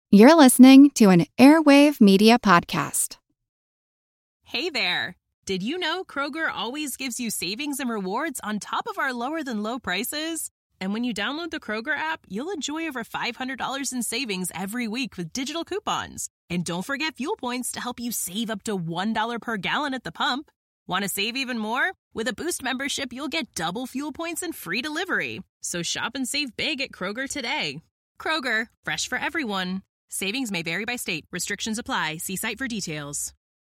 You're listening to an Airwave Media Podcast. Hey there! Did you know Kroger always gives you savings and rewards on top of our lower-than-low prices? And when you download the Kroger app, you'll enjoy over $500 in savings every week with digital coupons. And don't forget fuel points to help you save up to $1 per gallon at the pump. Want to save even more? With a Boost membership, you'll get double fuel points and free delivery. So shop and save big at Kroger today. Kroger, fresh for everyone. Savings may vary by state. Restrictions apply. See site for details.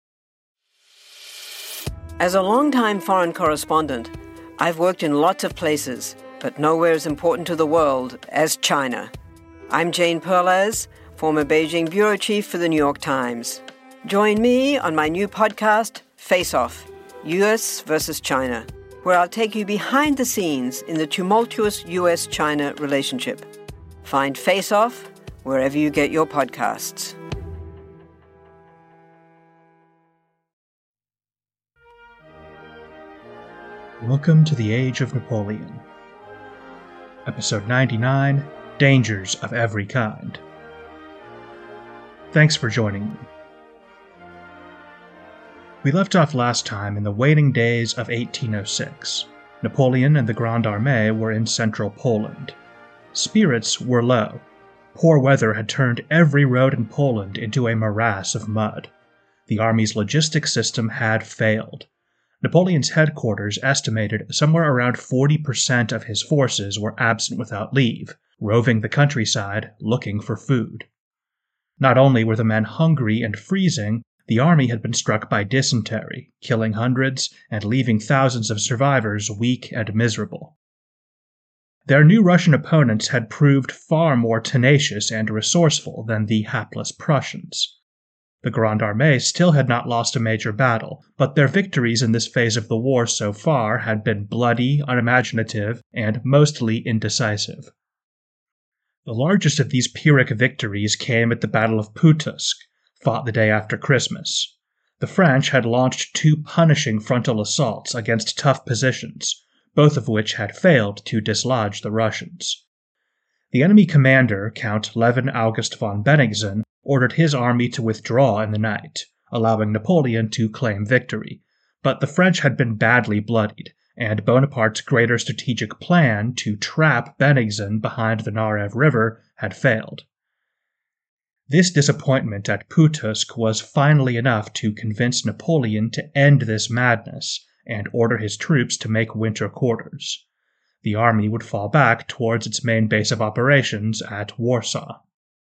As a longtime foreign correspondent, I've worked in lots of places, but nowhere as important to the world as China. I'm Jane Perlez, former Beijing bureau chief for the New York Times. Join me on my new podcast, Face Off, U.S. versus China, where I'll take you behind the scenes in the tumultuous U.S.-China relationship. Find Face Off wherever you get your podcasts. Welcome to the Age of Napoleon. Episode 99, Dangers of Every Kind. Thanks for joining me. We left off last time in the waning days of 1806. Napoleon and the Grande Armée were in central Poland. Spirits were low. Poor weather had turned every road in Poland into a morass of mud. The army's logistics system had failed. Napoleon's headquarters estimated somewhere around 40% of his forces were absent without leave, roving the countryside looking for food. Not only were the men hungry and freezing, the army had been struck by dysentery, killing hundreds and leaving thousands of survivors weak and miserable. Their new Russian opponents had proved far more tenacious and resourceful than the hapless Prussians. The Grande Armée still had not lost a major battle, but their victories in this phase of the war so far had been bloody, unimaginative, and mostly indecisive. The largest of these Pyrrhic victories came at the Battle of Pultusk, fought the day after Christmas. The French had launched two punishing frontal assaults against tough positions, both of which had failed to dislodge the Russians. The enemy commander, Count Levin August von Bennigsen, ordered his army to withdraw in the night, allowing Napoleon to claim victory, but the French had been badly bloodied, and Bonaparte's greater strategic plan to trap Bennigsen behind the Narev River had failed. This disappointment at Pultusk was finally enough to convince Napoleon to end this madness and order his troops to make winter quarters. The army would fall back towards its main base of operations at Warsaw.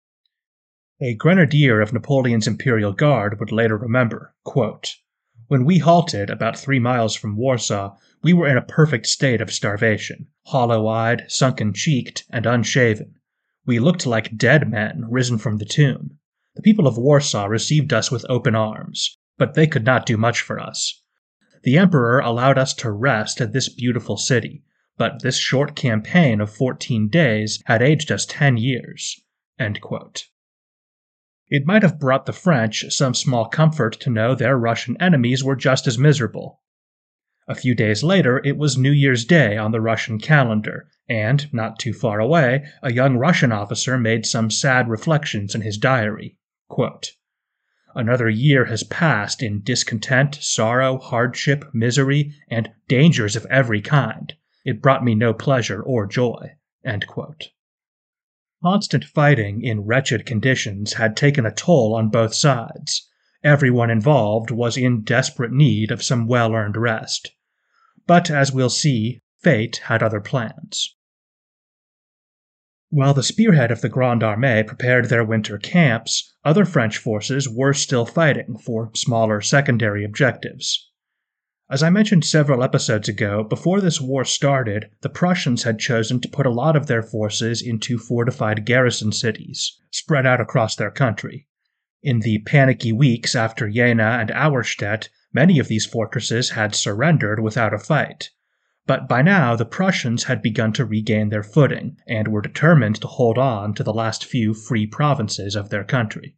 A grenadier of Napoleon's Imperial Guard would later remember, quote, "When we halted about 3 miles from Warsaw, we were in a perfect state of starvation, hollow-eyed, sunken-cheeked, and unshaven. We looked like dead men risen from the tomb. The people of Warsaw received us with open arms, but they could not do much for us. The Emperor allowed us to rest at this beautiful city, but this short campaign of 14 days had aged us 10 years. End quote. It might have brought the French some small comfort to know their Russian enemies were just as miserable. A few days later, it was New Year's Day on the Russian calendar, and, not too far away, a young Russian officer made some sad reflections in his diary. Quote, "Another year has passed in discontent, sorrow, hardship, misery, and dangers of every kind. It brought me no pleasure or joy." End quote. Constant fighting in wretched conditions had taken a toll on both sides. Everyone involved was in desperate need of some well-earned rest. But, as we'll see, fate had other plans. While the spearhead of the Grande Armée prepared their winter camps, other French forces were still fighting for smaller secondary objectives. As I mentioned several episodes ago, before this war started, the Prussians had chosen to put a lot of their forces into fortified garrison cities, spread out across their country. In the panicky weeks after Jena and Auerstedt, many of these fortresses had surrendered without a fight. But by now, the Prussians had begun to regain their footing, and were determined to hold on to the last few free provinces of their country.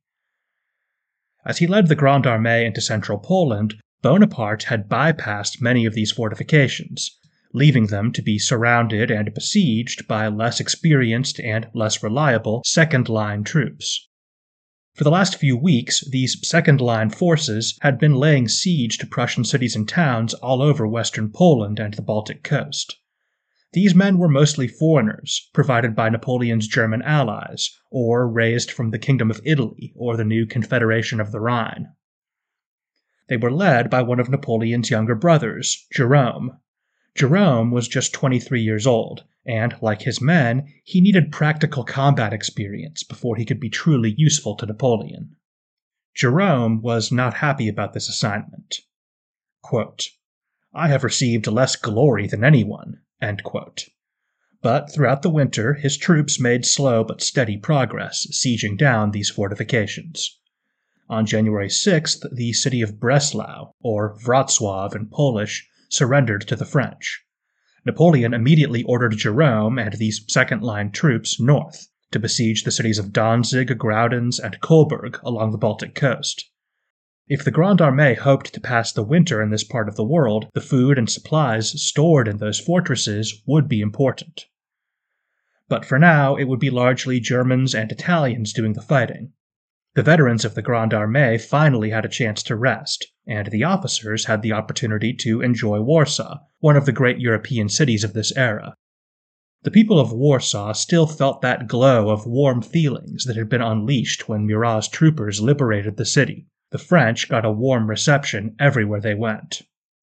As he led the Grande Armée into central Poland, Bonaparte had bypassed many of these fortifications, leaving them to be surrounded and besieged by less experienced and less reliable second-line troops. For the last few weeks, these second-line forces had been laying siege to Prussian cities and towns all over western Poland and the Baltic coast. These men were mostly foreigners, provided by Napoleon's German allies, or raised from the Kingdom of Italy or the new Confederation of the Rhine. They were led by one of Napoleon's younger brothers, Jerome. Jerome was just 23 years old, and, like his men, he needed practical combat experience before he could be truly useful to Napoleon. Jerome was not happy about this assignment. Quote, "I have received less glory than anyone," end quote. But throughout the winter, his troops made slow but steady progress, sieging down these fortifications. On January 6th, the city of Breslau, or Wrocław in Polish, surrendered to the French. Napoleon immediately ordered Jerome and these second-line troops north to besiege the cities of Danzig, Graudenz, and Coburg along the Baltic coast. If the Grande Armée hoped to pass the winter in this part of the world, the food and supplies stored in those fortresses would be important. But for now, it would be largely Germans and Italians doing the fighting. The veterans of the Grande Armée finally had a chance to rest, and the officers had the opportunity to enjoy Warsaw, one of the great European cities of this era. The people of Warsaw still felt that glow of warm feelings that had been unleashed when Murat's troopers liberated the city. The French got a warm reception everywhere they went.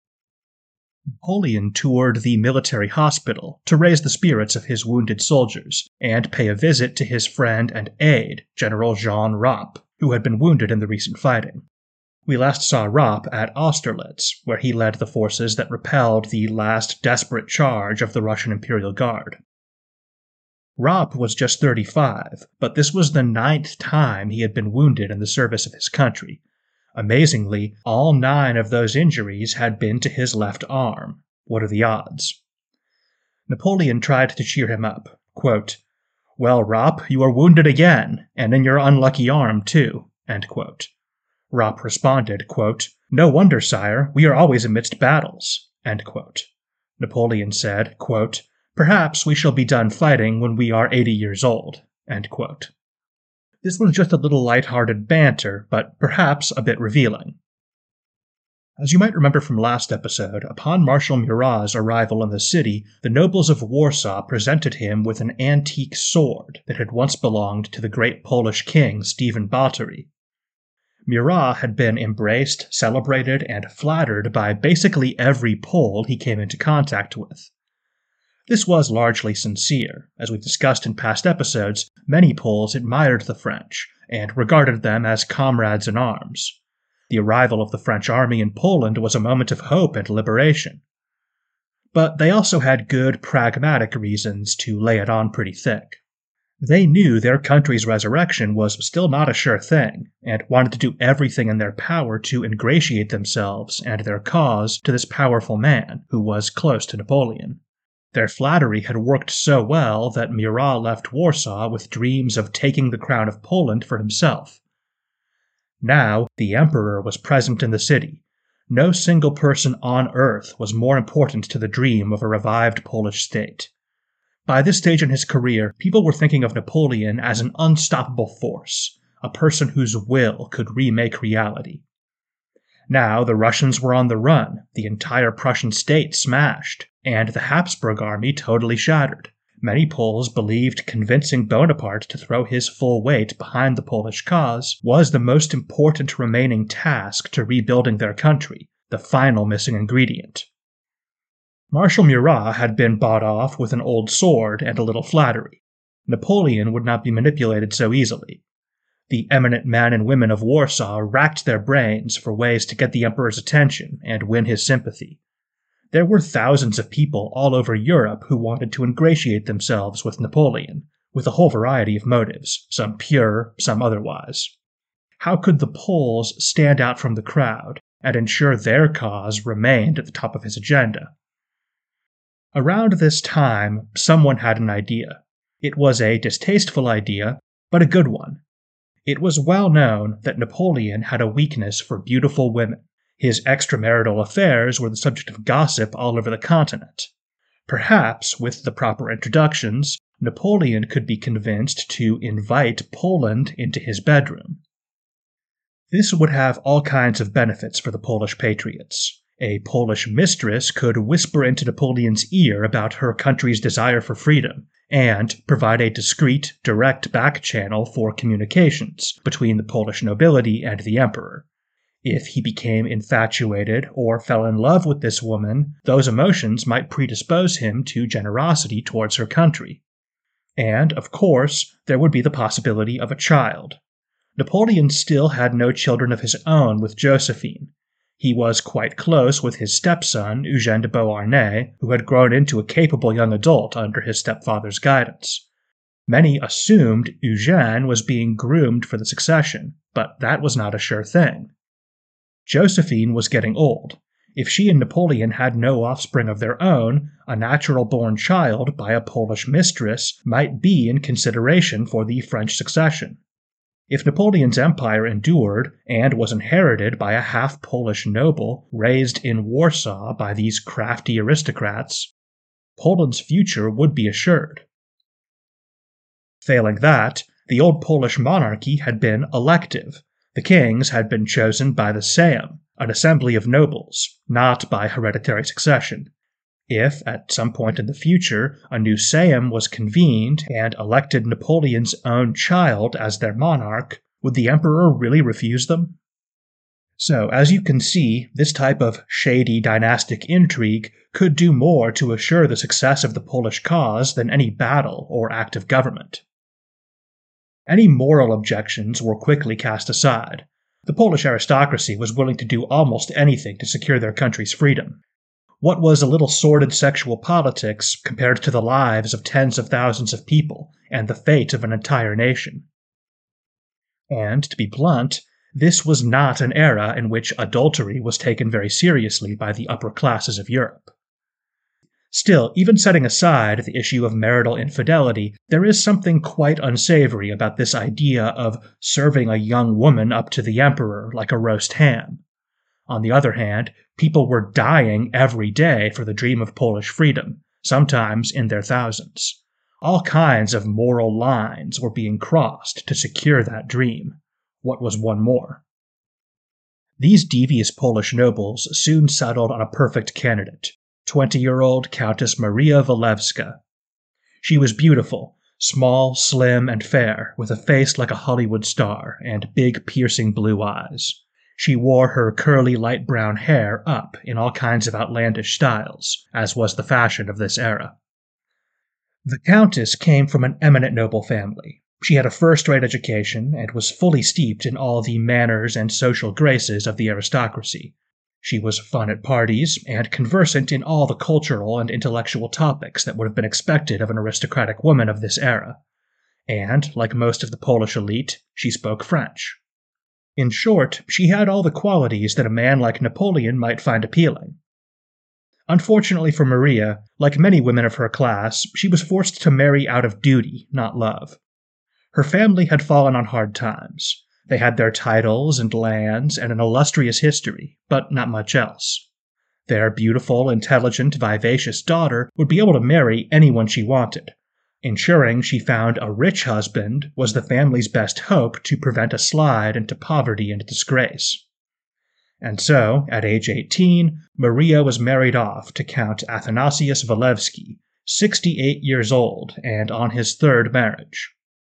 Napoleon toured the military hospital to raise the spirits of his wounded soldiers and pay a visit to his friend and aide, General Jean Rapp, who had been wounded in the recent fighting. We last saw Rapp at Austerlitz, where he led the forces that repelled the last desperate charge of the Russian Imperial Guard. Rapp was just 35, but this was the 9th time he had been wounded in the service of his country. Amazingly, all 9 of those injuries had been to his left arm. What are the odds? Napoleon tried to cheer him up. Quote, "Well, Rapp, you are wounded again, and in your unlucky arm, too." End quote. Rapp responded, quote, "No wonder, sire, we are always amidst battles." End quote. Napoleon said, quote, "Perhaps we shall be done fighting when we are 80 years old." End quote. This was just a little light-hearted banter, but perhaps a bit revealing. As you might remember from last episode, upon Marshal Murat's arrival in the city, the nobles of Warsaw presented him with an antique sword that had once belonged to the great Polish king Stephen Batory. Murat had been embraced, celebrated, and flattered by basically every Pole he came into contact with. This was largely sincere. As we've discussed in past episodes, many Poles admired the French and regarded them as comrades in arms. The arrival of the French army in Poland was a moment of hope and liberation. But they also had good, pragmatic reasons to lay it on pretty thick. They knew their country's resurrection was still not a sure thing, and wanted to do everything in their power to ingratiate themselves and their cause to this powerful man who was close to Napoleon. Their flattery had worked so well that Murat left Warsaw with dreams of taking the crown of Poland for himself. Now, the emperor was present in the city. No single person on earth was more important to the dream of a revived Polish state. By this stage in his career, people were thinking of Napoleon as an unstoppable force, a person whose will could remake reality. Now the Russians were on the run, the entire Prussian state smashed, and the Habsburg army totally shattered. Many Poles believed convincing Bonaparte to throw his full weight behind the Polish cause was the most important remaining task to rebuilding their country, the final missing ingredient. Marshal Murat had been bought off with an old sword and a little flattery. Napoleon would not be manipulated so easily. The eminent men and women of Warsaw racked their brains for ways to get the emperor's attention and win his sympathy. There were thousands of people all over Europe who wanted to ingratiate themselves with Napoleon, with a whole variety of motives, some pure, some otherwise. How could the Poles stand out from the crowd and ensure their cause remained at the top of his agenda? Around this time, someone had an idea. It was a distasteful idea, but a good one. It was well known that Napoleon had a weakness for beautiful women. His extramarital affairs were the subject of gossip all over the continent. Perhaps, with the proper introductions, Napoleon could be convinced to invite Poland into his bedroom. This would have all kinds of benefits for the Polish patriots. A Polish mistress could whisper into Napoleon's ear about her country's desire for freedom, and provide a discreet, direct back channel for communications between the Polish nobility and the emperor. If he became infatuated or fell in love with this woman, those emotions might predispose him to generosity towards her country. And, of course, there would be the possibility of a child. Napoleon still had no children of his own with Josephine. He was quite close with his stepson, Eugène de Beauharnais, who had grown into a capable young adult under his stepfather's guidance. Many assumed Eugène was being groomed for the succession, but that was not a sure thing. Josephine was getting old. If she and Napoleon had no offspring of their own, a natural-born child by a Polish mistress might be in consideration for the French succession. If Napoleon's empire endured and was inherited by a half-Polish noble raised in Warsaw by these crafty aristocrats, Poland's future would be assured. Failing that, the old Polish monarchy had been elective. The kings had been chosen by the Sejm, an assembly of nobles, not by hereditary succession. If, at some point in the future, a new Sejm was convened and elected Napoleon's own child as their monarch, would the emperor really refuse them? So, as you can see, this type of shady dynastic intrigue could do more to assure the success of the Polish cause than any battle or act of government. Any moral objections were quickly cast aside. The Polish aristocracy was willing to do almost anything to secure their country's freedom. What was a little sordid sexual politics compared to the lives of tens of thousands of people and the fate of an entire nation? And, to be blunt, this was not an era in which adultery was taken very seriously by the upper classes of Europe. Still, even setting aside the issue of marital infidelity, there is something quite unsavory about this idea of serving a young woman up to the emperor like a roast ham. On the other hand, people were dying every day for the dream of Polish freedom, sometimes in their thousands. All kinds of moral lines were being crossed to secure that dream. What was one more? These devious Polish nobles soon settled on a perfect candidate, 20-year-old Countess Maria Walewska. She was beautiful, small, slim, and fair, with a face like a Hollywood star and big, piercing blue eyes. She wore her curly light brown hair up in all kinds of outlandish styles, as was the fashion of this era. The Countess came from an eminent noble family. She had a first-rate education and was fully steeped in all the manners and social graces of the aristocracy. She was fun at parties and conversant in all the cultural and intellectual topics that would have been expected of an aristocratic woman of this era. And, like most of the Polish elite, she spoke French. In short, she had all the qualities that a man like Napoleon might find appealing. Unfortunately for Maria, like many women of her class, she was forced to marry out of duty, not love. Her family had fallen on hard times. They had their titles and lands and an illustrious history, but not much else. Their beautiful, intelligent, vivacious daughter would be able to marry anyone she wanted. Ensuring she found a rich husband was the family's best hope to prevent a slide into poverty and disgrace. And so, at age 18, Maria was married off to Count Athanasius Walewski, 68 years old and on his third marriage.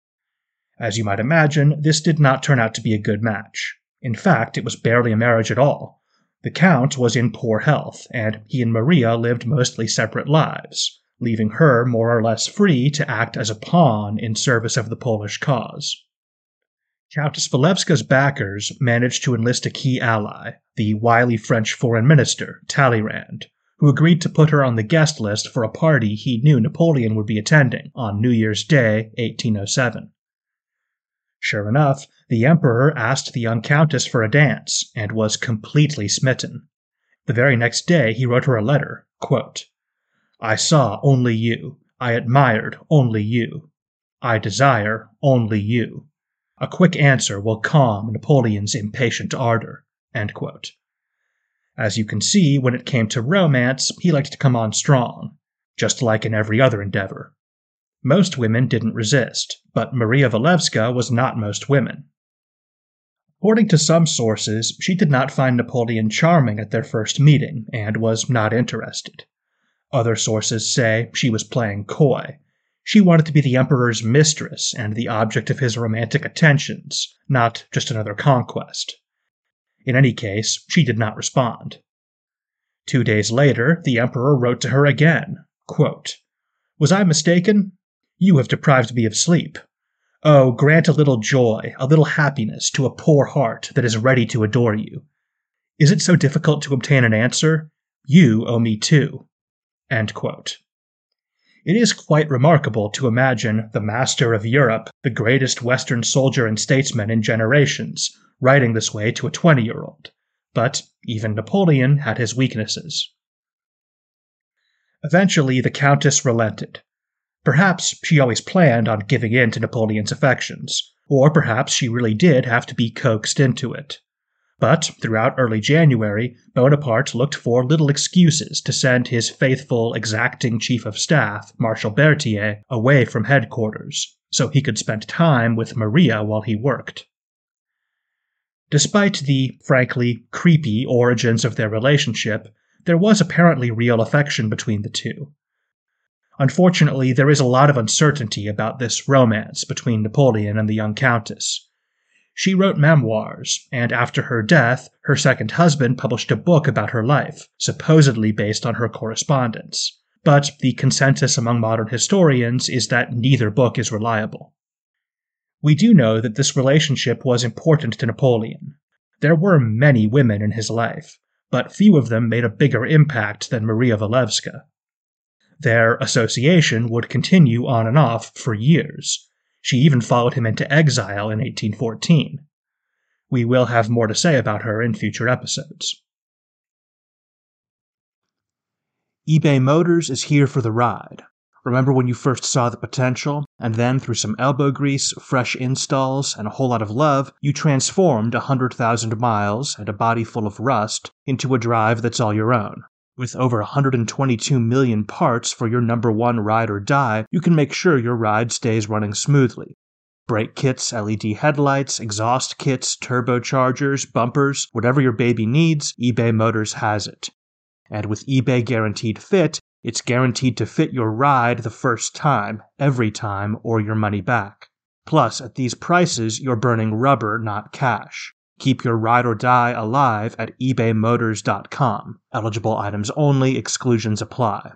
As you might imagine, this did not turn out to be a good match. In fact, it was barely a marriage at all. The Count was in poor health, and he and Maria lived mostly separate lives, leaving her more or less free to act as a pawn in service of the Polish cause. Countess Walewska's backers managed to enlist a key ally, the wily French foreign minister, Talleyrand, who agreed to put her on the guest list for a party he knew Napoleon would be attending on New Year's Day, 1807. Sure enough, the emperor asked the young countess for a dance, and was completely smitten. The very next day he wrote her a letter, quote, "I saw only you. I admired only you. I desire only you. A quick answer will calm Napoleon's impatient ardor." End quote. As you can see, when it came to romance, he liked to come on strong, just like in every other endeavor. Most women didn't resist, but Maria Walewska was not most women. According to some sources, she did not find Napoleon charming at their first meeting and was not interested. Other sources say she was playing coy. She wanted to be the emperor's mistress and the object of his romantic attentions, not just another conquest. In any case, she did not respond. 2 days later, the emperor wrote to her again, quote, "Was I mistaken? You have deprived me of sleep. Oh, grant a little joy, a little happiness to a poor heart that is ready to adore you. Is it so difficult to obtain an answer? You owe me two." End quote. It is quite remarkable to imagine the master of Europe, the greatest Western soldier and statesman in generations, writing this way to a 20-year-old. But even Napoleon had his weaknesses. Eventually, the Countess relented. Perhaps she always planned on giving in to Napoleon's affections, or perhaps she really did have to be coaxed into it. But throughout early January, Bonaparte looked for little excuses to send his faithful, exacting chief of staff, Marshal Berthier, away from headquarters, so he could spend time with Maria while he worked. Despite the, frankly, creepy origins of their relationship, there was apparently real affection between the two. Unfortunately, there is a lot of uncertainty about this romance between Napoleon and the young countess. She wrote memoirs, and after her death, her second husband published a book about her life, supposedly based on her correspondence. But the consensus among modern historians is that neither book is reliable. We do know that this relationship was important to Napoleon. There were many women in his life, but few of them made a bigger impact than Maria Walewska. Their association would continue on and off for years. She even followed him into exile in 1814. We will have more to say about her in future episodes. eBay Motors is here for the ride. Remember when you first saw the potential, and then through some elbow grease, fresh installs, and a whole lot of love, you transformed 100,000 miles and a body full of rust into a drive that's all your own. With over 122 million parts for your number one ride or die, you can make sure your ride stays running smoothly. Brake kits, LED headlights, exhaust kits, turbochargers, bumpers, whatever your baby needs, eBay Motors has it. And with eBay Guaranteed Fit, it's guaranteed to fit your ride the first time, every time, or your money back. Plus, at these prices, you're burning rubber, not cash. Keep your ride or die alive at ebaymotors.com. Eligible items only, exclusions apply.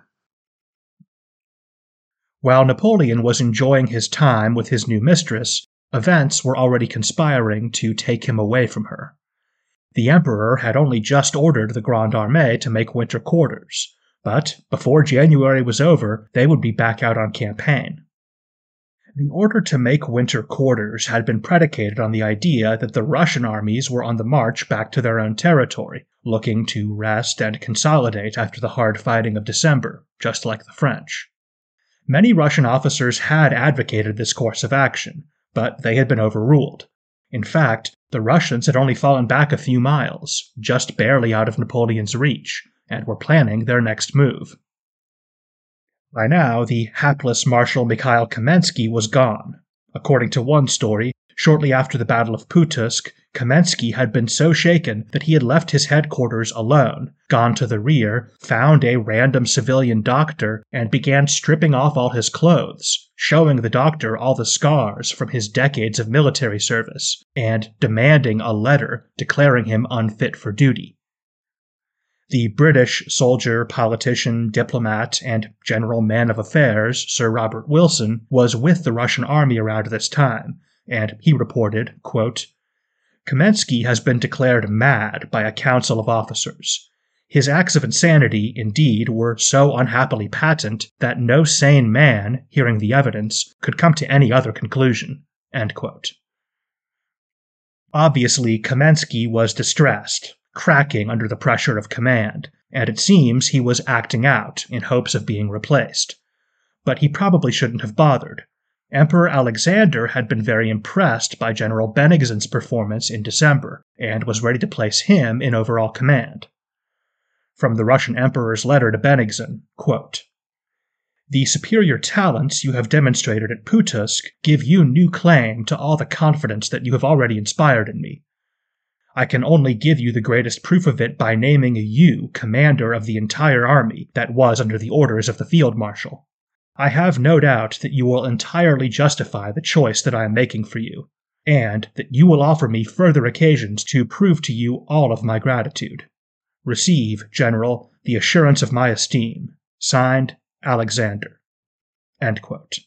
While Napoleon was enjoying his time with his new mistress, events were already conspiring to take him away from her. The emperor had only just ordered the Grande Armée to make winter quarters, but before January was over, they would be back out on campaign. The order to make winter quarters had been predicated on the idea that the Russian armies were on the march back to their own territory, looking to rest and consolidate after the hard fighting of December, just like the French. Many Russian officers had advocated this course of action, but they had been overruled. In fact, the Russians had only fallen back a few miles, just barely out of Napoleon's reach, and were planning their next move. By now, the hapless Marshal Mikhail Kamensky was gone. According to one story, shortly after the Battle of Putsk, Kamensky had been so shaken that he had left his headquarters alone, gone to the rear, found a random civilian doctor, and began stripping off all his clothes, showing the doctor all the scars from his decades of military service, and demanding a letter declaring him unfit for duty. The British soldier, politician, diplomat, and general man of affairs, Sir Robert Wilson, was with the Russian army around this time, and he reported, quote, "Kamensky has been declared mad by a council of officers. His acts of insanity, indeed, were so unhappily patent that no sane man, hearing the evidence, could come to any other conclusion." End quote. Obviously, Kamensky was distressed, cracking under the pressure of command, and it seems he was acting out in hopes of being replaced. But he probably shouldn't have bothered. Emperor Alexander had been very impressed by General Benigsen's performance in December, and was ready to place him in overall command. From the Russian Emperor's letter to Benigsen, quote, "The superior talents you have demonstrated at Putsk give you new claim to all the confidence that you have already inspired in me. I can only give you the greatest proof of it by naming you commander of the entire army that was under the orders of the field marshal. I have no doubt that you will entirely justify the choice that I am making for you, and that you will offer me further occasions to prove to you all of my gratitude. Receive, General, the assurance of my esteem. Signed, Alexander. End quote.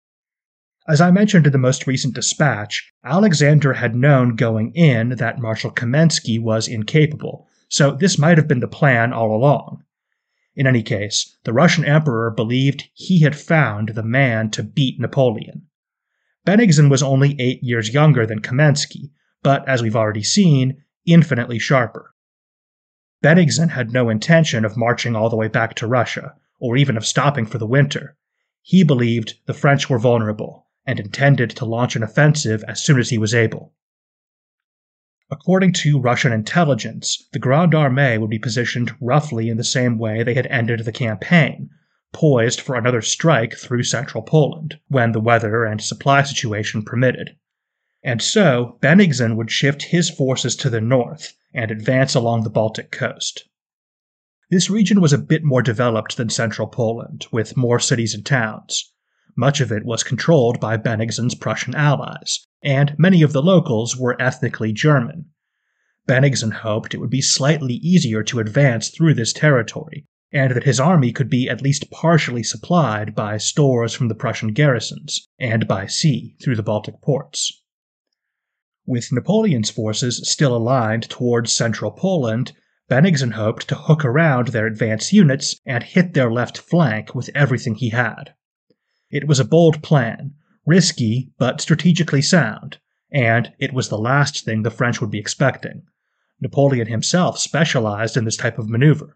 As I mentioned in the most recent dispatch, Alexander had known going in that Marshal Kamensky was incapable, so this might have been the plan all along. In any case, the Russian emperor believed he had found the man to beat Napoleon. Bennigsen was only 8 years younger than Kamensky, but as we've already seen, infinitely sharper. Bennigsen had no intention of marching all the way back to Russia, or even of stopping for the winter. He believed the French were vulnerable, and intended to launch an offensive as soon as he was able. According to Russian intelligence, the Grande Armée would be positioned roughly in the same way they had ended the campaign, poised for another strike through central Poland, when the weather and supply situation permitted. And so, Bennigsen would shift his forces to the north and advance along the Baltic coast. This region was a bit more developed than central Poland, with more cities and towns. Much of it was controlled by Bennigsen's Prussian allies, and many of the locals were ethnically German. Bennigsen hoped it would be slightly easier to advance through this territory, and that his army could be at least partially supplied by stores from the Prussian garrisons, and by sea through the Baltic ports. With Napoleon's forces still aligned towards central Poland, Bennigsen hoped to hook around their advance units and hit their left flank with everything he had. It was a bold plan, risky but strategically sound, and it was the last thing the French would be expecting. Napoleon himself specialized in this type of maneuver.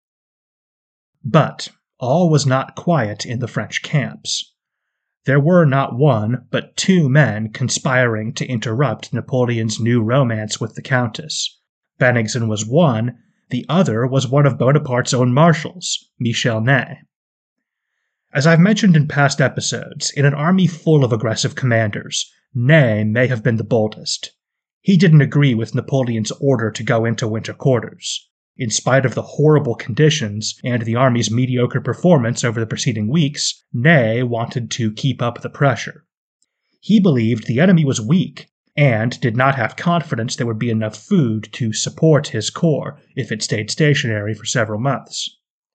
But all was not quiet in the French camps. There were not one, but two men conspiring to interrupt Napoleon's new romance with the Countess. Bennigsen was one, the other was one of Bonaparte's own marshals, Michel Ney. As I've mentioned in past episodes, in an army full of aggressive commanders, Ney may have been the boldest. He didn't agree with Napoleon's order to go into winter quarters. In spite of the horrible conditions and the army's mediocre performance over the preceding weeks, Ney wanted to keep up the pressure. He believed the enemy was weak, and did not have confidence there would be enough food to support his corps if it stayed stationary for several months.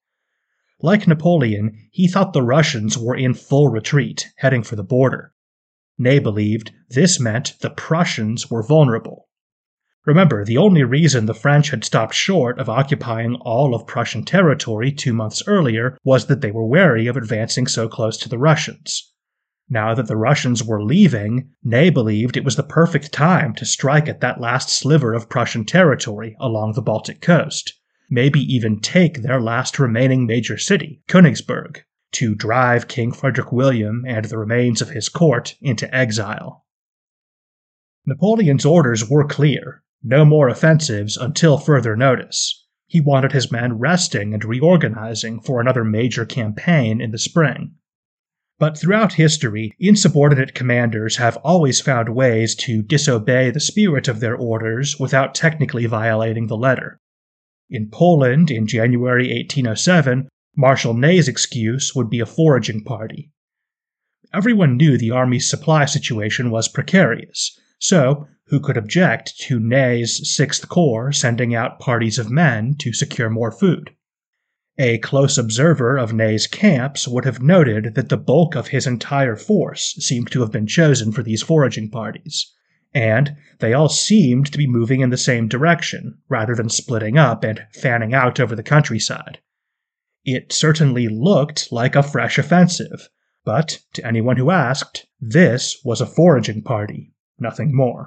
Like Napoleon, he thought the Russians were in full retreat, heading for the border. Ney believed this meant the Prussians were vulnerable. Remember, the only reason the French had stopped short of occupying all of Prussian territory 2 months earlier was that they were wary of advancing so close to the Russians. Now that the Russians were leaving, Ney believed it was the perfect time to strike at that last sliver of Prussian territory along the Baltic coast, maybe even take their last remaining major city, Königsberg, to drive King Frederick William and the remains of his court into exile. Napoleon's orders were clear: no more offensives until further notice. He wanted his men resting and reorganizing for another major campaign in the spring. But throughout history, insubordinate commanders have always found ways to disobey the spirit of their orders without technically violating the letter. In Poland, in January 1807, Marshal Ney's excuse would be a foraging party. Everyone knew the army's supply situation was precarious, so who could object to Ney's Sixth Corps sending out parties of men to secure more food? A close observer of Ney's camps would have noted that the bulk of his entire force seemed to have been chosen for these foraging parties, and they all seemed to be moving in the same direction, rather than splitting up and fanning out over the countryside. It certainly looked like a fresh offensive, but to anyone who asked, this was a foraging party, nothing more.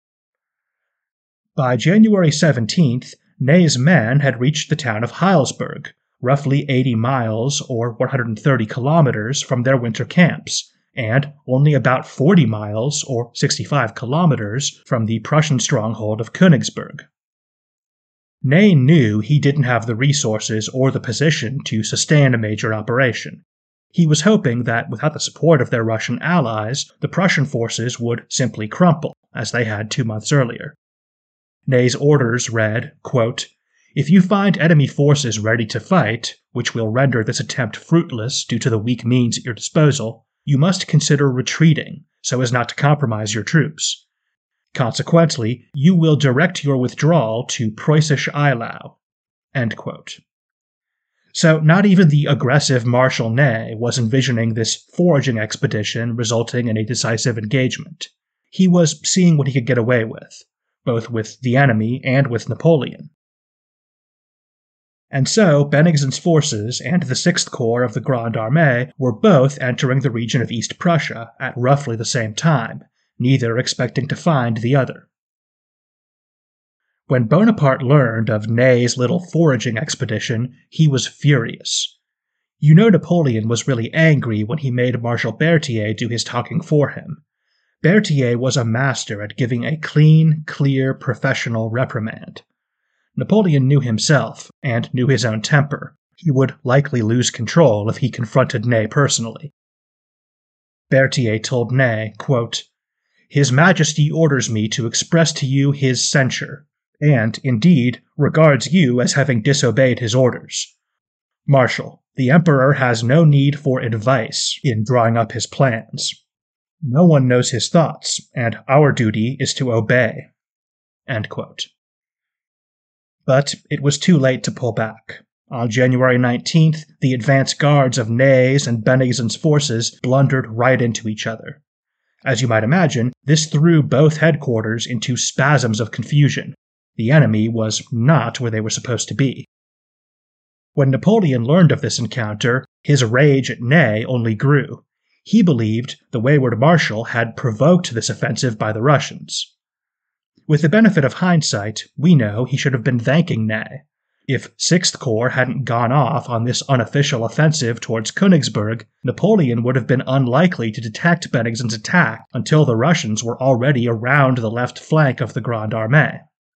By January 17th, Ney's men had reached the town of Heilsberg, roughly 80 miles or 130 kilometers from their winter camps, and only about 40 miles or 65 kilometers from the Prussian stronghold of Königsberg. Ney knew he didn't have the resources or the position to sustain a major operation. He was hoping that without the support of their Russian allies, the Prussian forces would simply crumple, as they had 2 months earlier. Ney's orders read, quote, "If you find enemy forces ready to fight, which will render this attempt fruitless due to the weak means at your disposal, you must consider retreating so as not to compromise your troops. Consequently, you will direct your withdrawal to Preußische Eylau." End quote. So not even the aggressive Marshal Ney was envisioning this foraging expedition resulting in a decisive engagement. He was seeing what he could get away with, both with the enemy and with Napoleon. And so Bennigsen's forces and the Sixth Corps of the Grande Armée were both entering the region of East Prussia at roughly the same time, neither expecting to find the other. When Bonaparte learned of Ney's little foraging expedition, he was furious. You know Napoleon was really angry when he made Marshal Berthier do his talking for him. Berthier was a master at giving a clean, clear, professional reprimand. Napoleon knew himself, and knew his own temper. He would likely lose control if he confronted Ney personally. Berthier told Ney, quote, "His Majesty orders me to express to you his censure, and, indeed, regards you as having disobeyed his orders. Marshal, the Emperor has no need for advice in drawing up his plans. No one knows his thoughts, and our duty is to obey." End quote. But it was too late to pull back. On January 19th, the advance guards of Ney's and Bennigsen's forces blundered right into each other. As you might imagine, this threw both headquarters into spasms of confusion. The enemy was not where they were supposed to be. When Napoleon learned of this encounter, his rage at Ney only grew. He believed the wayward marshal had provoked this offensive by the Russians. With the benefit of hindsight, we know he should have been thanking Ney. If Sixth Corps hadn't gone off on this unofficial offensive towards Königsberg, Napoleon would have been unlikely to detect Bennigsen's attack until the Russians were already around the left flank of the Grande Armée.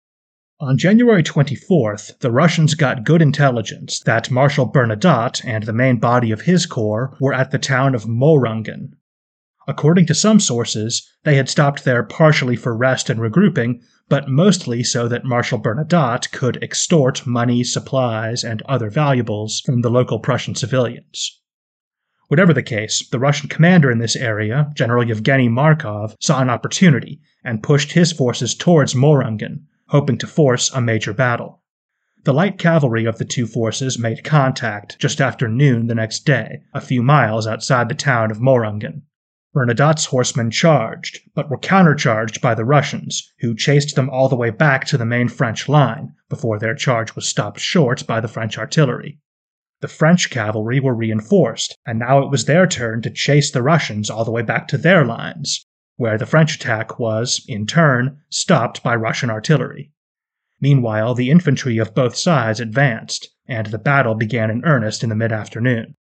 On January 24th, the Russians got good intelligence that Marshal Bernadotte and the main body of his corps were at the town of Mohrungen. According to some sources, they had stopped there partially for rest and regrouping, but mostly so that Marshal Bernadotte could extort money, supplies, and other valuables from the local Prussian civilians. Whatever the case, the Russian commander in this area, General Yevgeny Markov, saw an opportunity and pushed his forces towards Mohrungen, hoping to force a major battle. The light cavalry of the two forces made contact just after noon the next day, a few miles outside the town of Mohrungen. Bernadotte's horsemen charged, but were countercharged by the Russians, who chased them all the way back to the main French line, before their charge was stopped short by the French artillery. The French cavalry were reinforced, and now it was their turn to chase the Russians all the way back to their lines, where the French attack was, in turn, stopped by Russian artillery. Meanwhile, the infantry of both sides advanced, and the battle began in earnest in the mid-afternoon.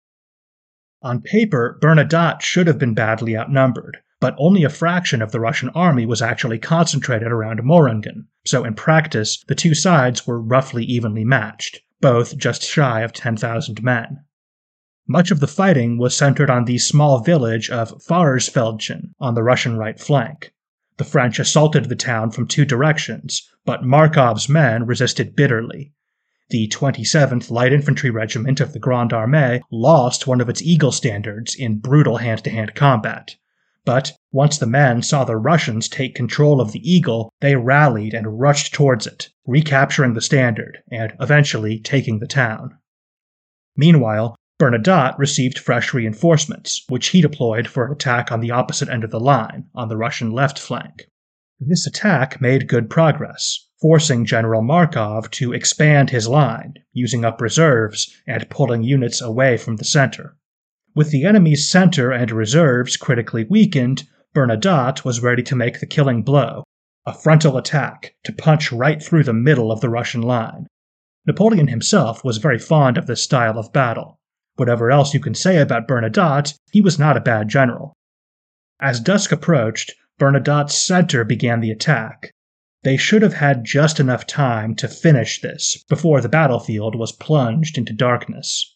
On paper, Bernadotte should have been badly outnumbered, but only a fraction of the Russian army was actually concentrated around Mohrungen, so in practice, the two sides were roughly evenly matched, both just shy of 10,000 men. Much of the fighting was centered on the small village of Fahrersfeldchen on the Russian right flank. The French assaulted the town from two directions, but Markov's men resisted bitterly. The 27th Light Infantry Regiment of the Grande Armée lost one of its Eagle standards in brutal hand-to-hand combat. But once the men saw the Russians take control of the Eagle, they rallied and rushed towards it, recapturing the standard and eventually taking the town. Meanwhile, Bernadotte received fresh reinforcements, which he deployed for an attack on the opposite end of the line, on the Russian left flank. This attack made good progress, forcing General Markov to expand his line, using up reserves and pulling units away from the center. With the enemy's center and reserves critically weakened, Bernadotte was ready to make the killing blow, a frontal attack to punch right through the middle of the Russian line. Napoleon himself was very fond of this style of battle. Whatever else you can say about Bernadotte, he was not a bad general. As dusk approached, Bernadotte's center began the attack. They should have had just enough time to finish this before the battlefield was plunged into darkness.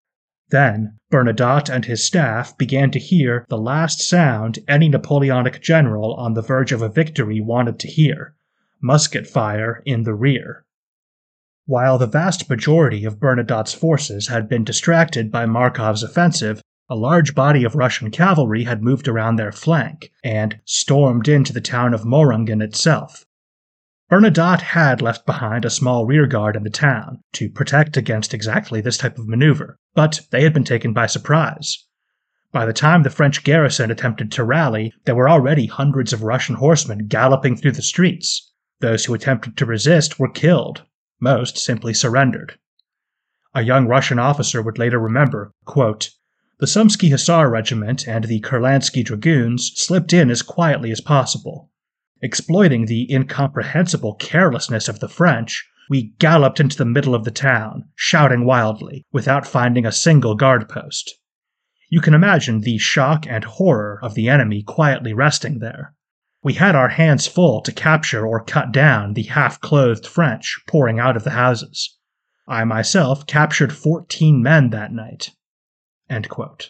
Then, Bernadotte and his staff began to hear the last sound any Napoleonic general on the verge of a victory wanted to hear: musket fire in the rear. While the vast majority of Bernadotte's forces had been distracted by Markov's offensive, a large body of Russian cavalry had moved around their flank and stormed into the town of Mohrungen itself. Bernadotte had left behind a small rearguard in the town to protect against exactly this type of maneuver, but they had been taken by surprise. By the time the French garrison attempted to rally, there were already hundreds of Russian horsemen galloping through the streets. Those who attempted to resist were killed. Most simply surrendered. A young Russian officer would later remember, quote, "The Sumsky Hussar Regiment and the Kurlansky Dragoons slipped in as quietly as possible. Exploiting the incomprehensible carelessness of the French, we galloped into the middle of the town, shouting wildly, without finding a single guard post. You can imagine the shock and horror of the enemy quietly resting there. We had our hands full to capture or cut down the half-clothed French pouring out of the houses. I myself captured 14 men that night." End quote.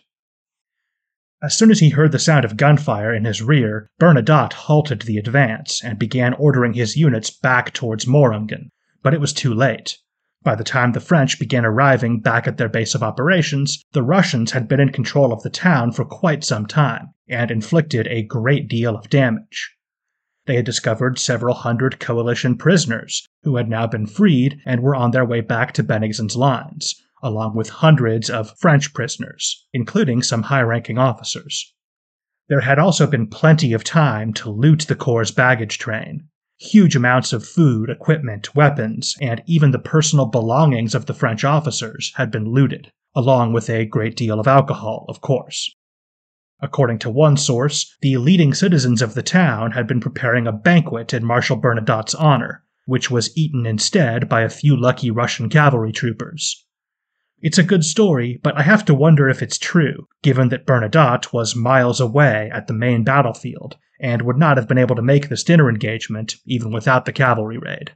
As soon as he heard the sound of gunfire in his rear, Bernadotte halted the advance and began ordering his units back towards Mohrungen, but it was too late. By the time the French began arriving back at their base of operations, the Russians had been in control of the town for quite some time, and inflicted a great deal of damage. They had discovered several hundred coalition prisoners, who had now been freed and were on their way back to Bennigsen's lines, along with hundreds of French prisoners, including some high-ranking officers. There had also been plenty of time to loot the Corps' baggage train. Huge amounts of food, equipment, weapons, and even the personal belongings of the French officers had been looted, along with a great deal of alcohol, of course. According to one source, the leading citizens of the town had been preparing a banquet in Marshal Bernadotte's honor, which was eaten instead by a few lucky Russian cavalry troopers. It's a good story, but I have to wonder if it's true, given that Bernadotte was miles away at the main battlefield, and would not have been able to make this dinner engagement even without the cavalry raid.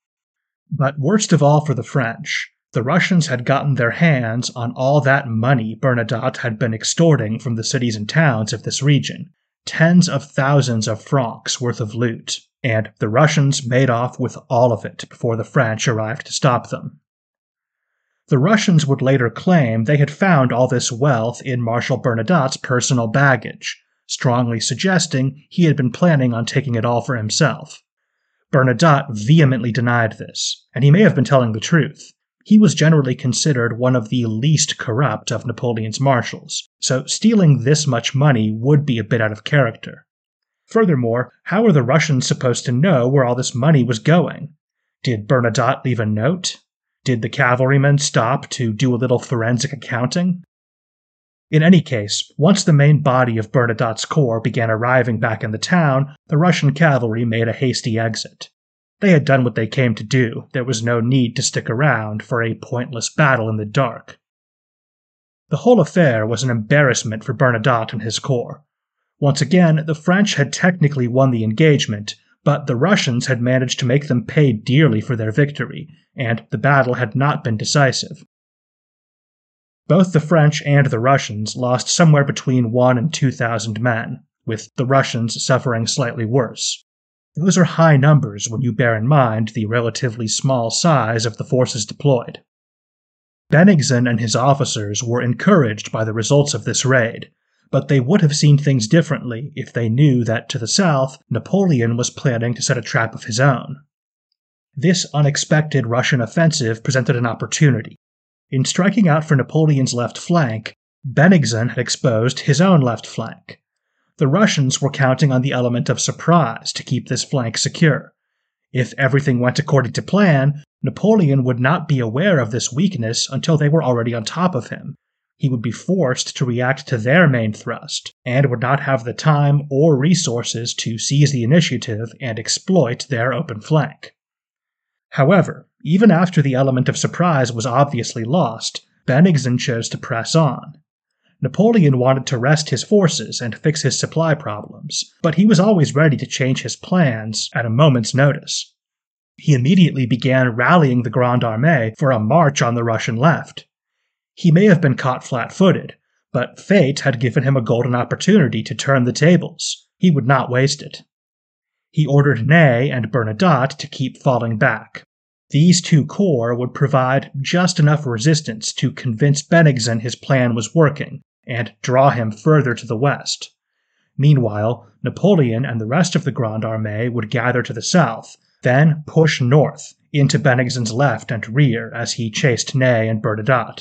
But worst of all for the French, the Russians had gotten their hands on all that money Bernadotte had been extorting from the cities and towns of this region, tens of thousands of francs worth of loot, and the Russians made off with all of it before the French arrived to stop them. The Russians would later claim they had found all this wealth in Marshal Bernadotte's personal baggage, strongly suggesting he had been planning on taking it all for himself. Bernadotte vehemently denied this, and he may have been telling the truth. He was generally considered one of the least corrupt of Napoleon's marshals, so stealing this much money would be a bit out of character. Furthermore, how were the Russians supposed to know where all this money was going? Did Bernadotte leave a note? Did the cavalrymen stop to do a little forensic accounting? In any case, once the main body of Bernadotte's corps began arriving back in the town, the Russian cavalry made a hasty exit. They had done what they came to do. There was no need to stick around for a pointless battle in the dark. The whole affair was an embarrassment for Bernadotte and his corps. Once again, the French had technically won the engagement, but the Russians had managed to make them pay dearly for their victory, and the battle had not been decisive. Both the French and the Russians lost somewhere between 1,000 and 2,000 men, with the Russians suffering slightly worse. Those are high numbers when you bear in mind the relatively small size of the forces deployed. Bennigsen and his officers were encouraged by the results of this raid, but they would have seen things differently if they knew that to the south, Napoleon was planning to set a trap of his own. This unexpected Russian offensive presented an opportunity. In striking out for Napoleon's left flank, Bennigsen had exposed his own left flank. The Russians were counting on the element of surprise to keep this flank secure. If everything went according to plan, Napoleon would not be aware of this weakness until they were already on top of him. He would be forced to react to their main thrust, and would not have the time or resources to seize the initiative and exploit their open flank. However, even after the element of surprise was obviously lost, Bennigsen chose to press on. Napoleon wanted to rest his forces and fix his supply problems, but he was always ready to change his plans at a moment's notice. He immediately began rallying the Grande Armée for a march on the Russian left. He may have been caught flat-footed, but fate had given him a golden opportunity to turn the tables. He would not waste it. He ordered Ney and Bernadotte to keep falling back. These two corps would provide just enough resistance to convince Bennigsen his plan was working and draw him further to the west. Meanwhile, Napoleon and the rest of the Grande Armée would gather to the south, then push north into Bennigsen's left and rear as he chased Ney and Bernadotte.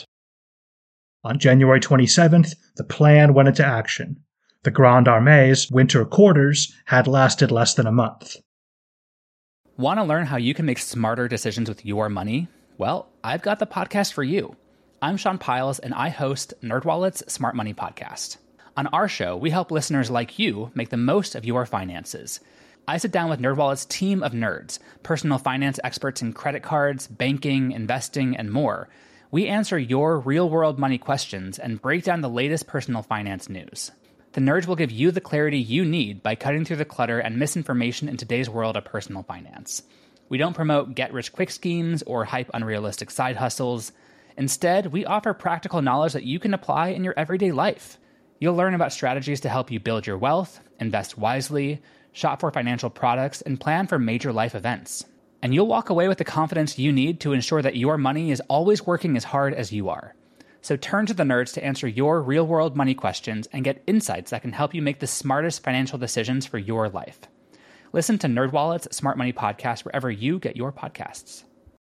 On January 27th, the plan went into action. The Grande Armée's winter quarters had lasted less than a month. Want to learn how you can make smarter decisions with your money? Well, I've got the podcast for you. I'm Sean Piles, and I host NerdWallet's Smart Money Podcast. On our show, we help listeners like you make the most of your finances. I sit down with NerdWallet's team of nerds, personal finance experts in credit cards, banking, investing, and more. We answer your real-world money questions and break down the latest personal finance news. The nerds will give you the clarity you need by cutting through the clutter and misinformation in today's world of personal finance. We don't promote get-rich-quick schemes or hype unrealistic side hustles. Instead, we offer practical knowledge that you can apply in your everyday life. You'll learn about strategies to help you build your wealth, invest wisely, shop for financial products, and plan for major life events. And you'll walk away with the confidence you need to ensure that your money is always working as hard as you are. So turn to the nerds to answer your real-world money questions and get insights that can help you make the smartest financial decisions for your life. Listen to NerdWallet's Smart Money Podcast wherever you get your podcasts.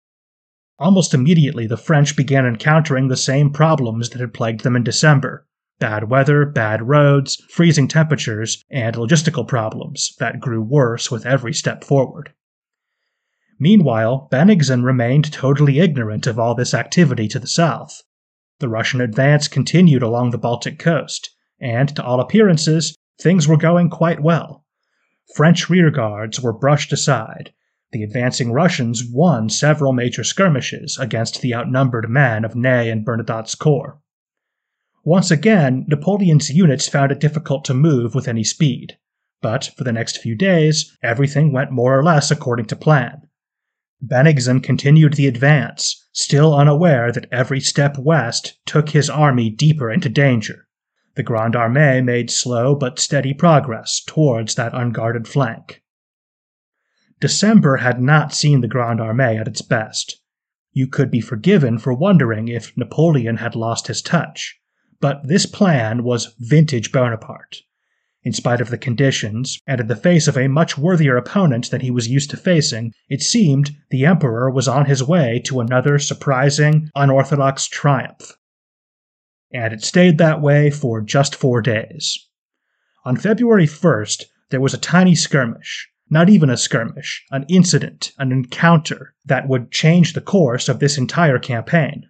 Almost immediately, the French began encountering the same problems that had plagued them in December. Bad weather, bad roads, freezing temperatures, and logistical problems that grew worse with every step forward. Meanwhile, Bennigsen remained totally ignorant of all this activity to the south. The Russian advance continued along the Baltic coast, and, to all appearances, things were going quite well. French rearguards were brushed aside. The advancing Russians won several major skirmishes against the outnumbered men of Ney and Bernadotte's corps. Once again, Napoleon's units found it difficult to move with any speed, but for the next few days, everything went more or less according to plan. Bennigsen continued the advance, still unaware that every step west took his army deeper into danger. The Grande Armée made slow but steady progress towards that unguarded flank. December had not seen the Grande Armée at its best. You could be forgiven for wondering if Napoleon had lost his touch, but this plan was vintage Bonaparte. In spite of the conditions, and in the face of a much worthier opponent than he was used to facing, it seemed the Emperor was on his way to another surprising, unorthodox triumph. And it stayed that way for just 4 days. On February 1st, there was a tiny skirmish, not even a skirmish, an incident, an encounter that would change the course of this entire campaign.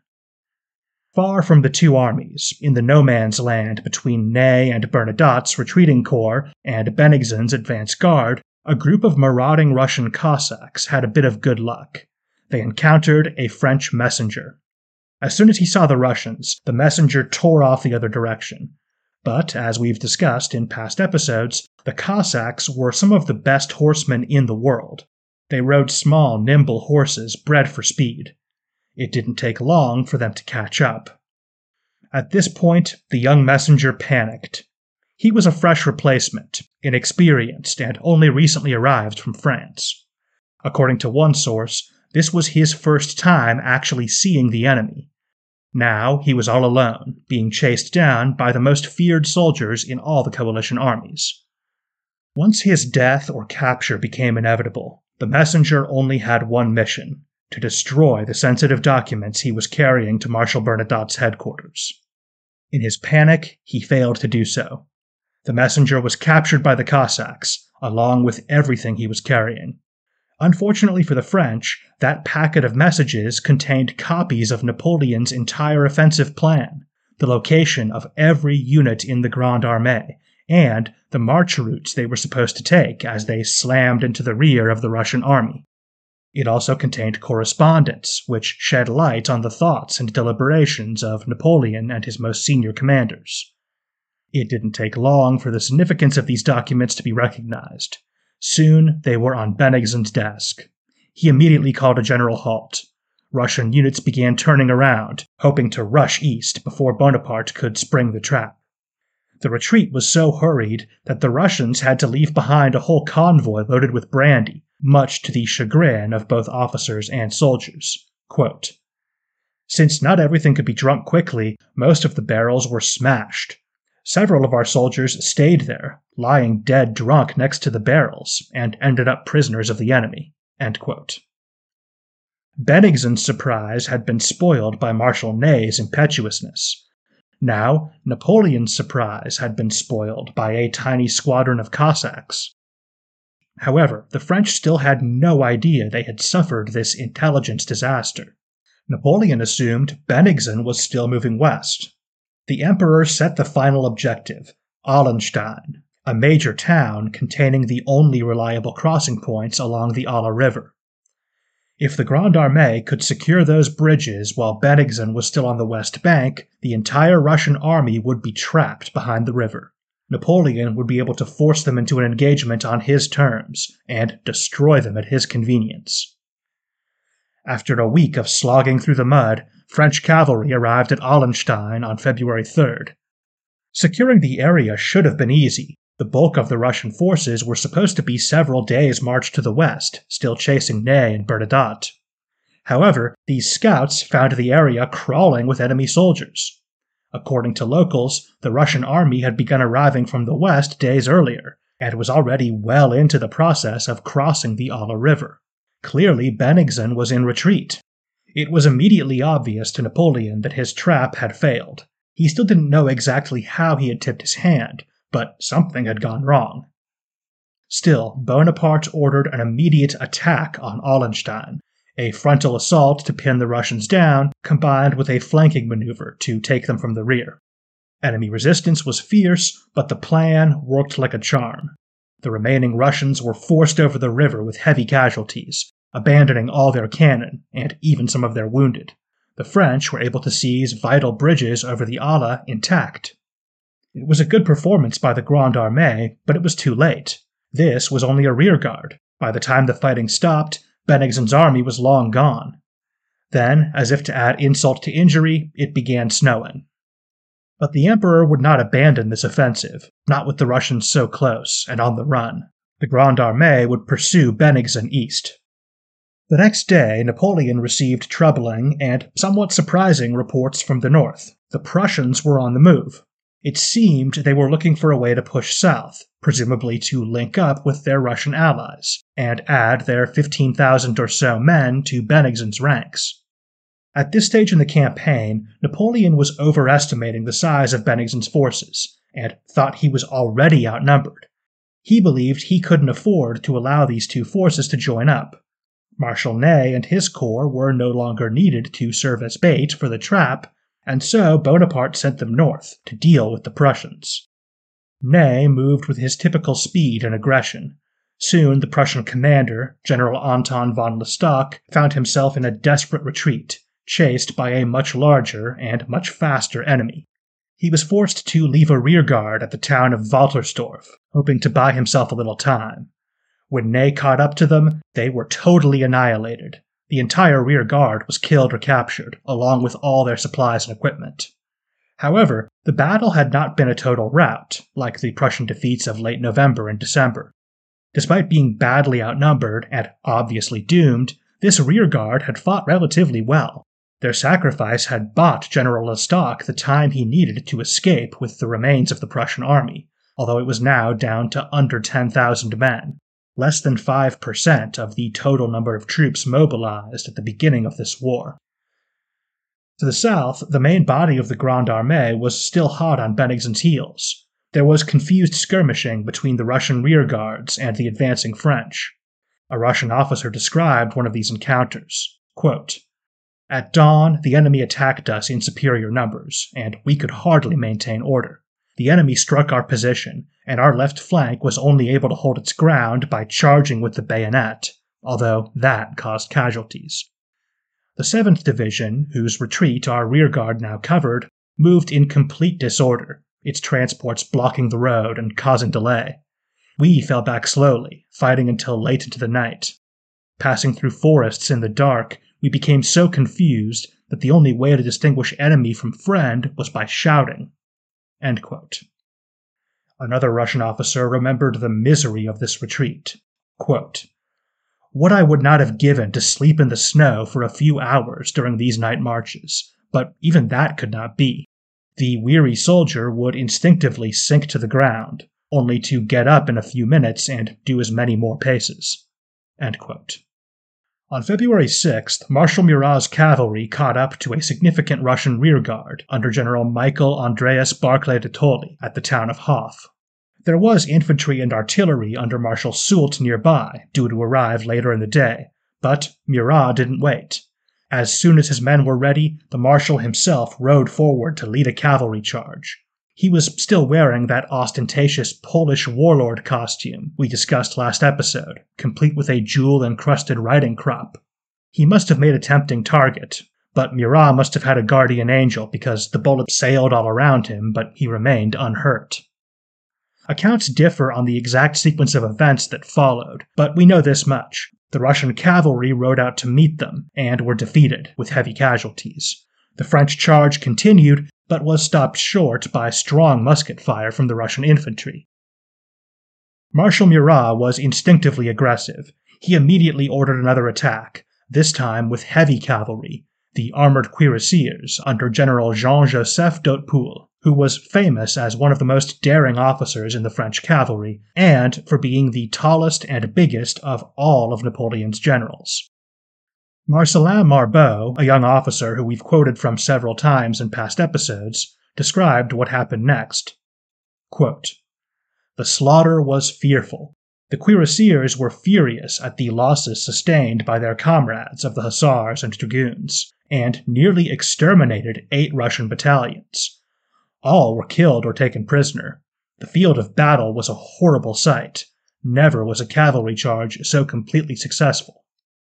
Far from the two armies, in the no-man's land between Ney and Bernadotte's retreating corps and Bennigsen's advance guard, a group of marauding Russian Cossacks had a bit of good luck. They encountered a French messenger. As soon as he saw the Russians, the messenger tore off the other direction. But, as we've discussed in past episodes, the Cossacks were some of the best horsemen in the world. They rode small, nimble horses bred for speed. It didn't take long for them to catch up. At this point, the young messenger panicked. He was a fresh replacement, inexperienced, and only recently arrived from France. According to one source, this was his first time actually seeing the enemy. Now he was all alone, being chased down by the most feared soldiers in all the coalition armies. Once his death or capture became inevitable, the messenger only had one mission: to destroy the sensitive documents he was carrying to Marshal Bernadotte's headquarters. In his panic, he failed to do so. The messenger was captured by the Cossacks, along with everything he was carrying. Unfortunately for the French, that packet of messages contained copies of Napoleon's entire offensive plan, the location of every unit in the Grande Armée, and the march routes they were supposed to take as they slammed into the rear of the Russian army. It also contained correspondence, which shed light on the thoughts and deliberations of Napoleon and his most senior commanders. It didn't take long for the significance of these documents to be recognized. Soon they were on Bennigsen's desk. He immediately called a general halt. Russian units began turning around, hoping to rush east before Bonaparte could spring the trap. The retreat was so hurried that the Russians had to leave behind a whole convoy loaded with brandy, much to the chagrin of both officers and soldiers. Quote, "Since not everything could be drunk quickly, most of the barrels were smashed. Several of our soldiers stayed there, lying dead drunk next to the barrels, and ended up prisoners of the enemy." End quote. Bennigsen's surprise had been spoiled by Marshal Ney's impetuousness. Now, Napoleon's surprise had been spoiled by a tiny squadron of Cossacks. However, the French still had no idea they had suffered this intelligence disaster. Napoleon assumed Bennigsen was still moving west. The Emperor set the final objective, Allenstein, a major town containing the only reliable crossing points along the Alle River. If the Grande Armée could secure those bridges while Bennigsen was still on the west bank, the entire Russian army would be trapped behind the river. Napoleon would be able to force them into an engagement on his terms, and destroy them at his convenience. After a week of slogging through the mud, French cavalry arrived at Allenstein on February 3rd. Securing the area should have been easy. The bulk of the Russian forces were supposed to be several days' march to the west, still chasing Ney and Bernadotte. However, these scouts found the area crawling with enemy soldiers. According to locals, the Russian army had begun arriving from the west days earlier, and was already well into the process of crossing the Alle River. Clearly, Bennigsen was in retreat. It was immediately obvious to Napoleon that his trap had failed. He still didn't know exactly how he had tipped his hand, but something had gone wrong. Still, Bonaparte ordered an immediate attack on Allenstein, a frontal assault to pin the Russians down, combined with a flanking maneuver to take them from the rear. Enemy resistance was fierce, but the plan worked like a charm. The remaining Russians were forced over the river with heavy casualties, abandoning all their cannon, and even some of their wounded. The French were able to seize vital bridges over the Alle intact. It was a good performance by the Grande Armée, but it was too late. This was only a rearguard. By the time the fighting stopped, Bennigsen's army was long gone. Then, as if to add insult to injury, it began snowing. But the Emperor would not abandon this offensive, not with the Russians so close and on the run. The Grande Armée would pursue Bennigsen east. The next day, Napoleon received troubling and somewhat surprising reports from the north. The Prussians were on the move. It seemed they were looking for a way to push south, presumably to link up with their Russian allies, and add their 15,000 or so men to Bennigsen's ranks. At this stage in the campaign, Napoleon was overestimating the size of Bennigsen's forces, and thought he was already outnumbered. He believed he couldn't afford to allow these two forces to join up. Marshal Ney and his corps were no longer needed to serve as bait for the trap, and so Bonaparte sent them north to deal with the Prussians. Ney moved with his typical speed and aggression. Soon the Prussian commander, General Anton von Lestock, found himself in a desperate retreat, chased by a much larger and much faster enemy. He was forced to leave a rearguard at the town of Waltersdorf, hoping to buy himself a little time. When Ney caught up to them, they were totally annihilated. The entire rear guard was killed or captured, along with all their supplies and equipment. However, the battle had not been a total rout, like the Prussian defeats of late November and December. Despite being badly outnumbered and obviously doomed, this rearguard had fought relatively well. Their sacrifice had bought General Lestock the time he needed to escape with the remains of the Prussian army, although it was now down to under 10,000 men. Less than 5% of the total number of troops mobilized at the beginning of this war. To the south, the main body of the Grande Armée was still hot on Bennigsen's heels. There was confused skirmishing between the Russian rearguards and the advancing French. A Russian officer described one of these encounters. Quote, "At dawn, the enemy attacked us in superior numbers, and we could hardly maintain order. The enemy struck our position, and our left flank was only able to hold its ground by charging with the bayonet, although that caused casualties. The 7th Division, whose retreat our rearguard now covered, moved in complete disorder, its transports blocking the road and causing delay. We fell back slowly, fighting until late into the night. Passing through forests in the dark, we became so confused that the only way to distinguish enemy from friend was by shouting." End quote. Another Russian officer remembered the misery of this retreat. Quote, "What I would not have given to sleep in the snow for a few hours during these night marches, but even that could not be. The weary soldier would instinctively sink to the ground, only to get up in a few minutes and do as many more paces." End quote. On February 6th, Marshal Murat's cavalry caught up to a significant Russian rearguard under General Michael Andreas Barclay de Tolly at the town of Hof. There was infantry and artillery under Marshal Soult nearby, due to arrive later in the day, but Murat didn't wait. As soon as his men were ready, the marshal himself rode forward to lead a cavalry charge. He was still wearing that ostentatious Polish warlord costume we discussed last episode, complete with a jewel-encrusted riding crop. He must have made a tempting target, but Murat must have had a guardian angel because the bullets sailed all around him, but he remained unhurt. Accounts differ on the exact sequence of events that followed, but we know this much. The Russian cavalry rode out to meet them, and were defeated, with heavy casualties. The French charge continued, but was stopped short by strong musket fire from the Russian infantry. Marshal Murat was instinctively aggressive. He immediately ordered another attack, this time with heavy cavalry, the armored cuirassiers under General Jean-Joseph d'Hautpoul, who was famous as one of the most daring officers in the French cavalry, and for being the tallest and biggest of all of Napoleon's generals. Marcelin Marbeau, a young officer who we've quoted from several times in past episodes, described what happened next. Quote, "The slaughter was fearful. The cuirassiers were furious at the losses sustained by their comrades of the hussars and dragoons, and nearly exterminated 8 Russian battalions. All were killed or taken prisoner. The field of battle was a horrible sight. Never was a cavalry charge so completely successful."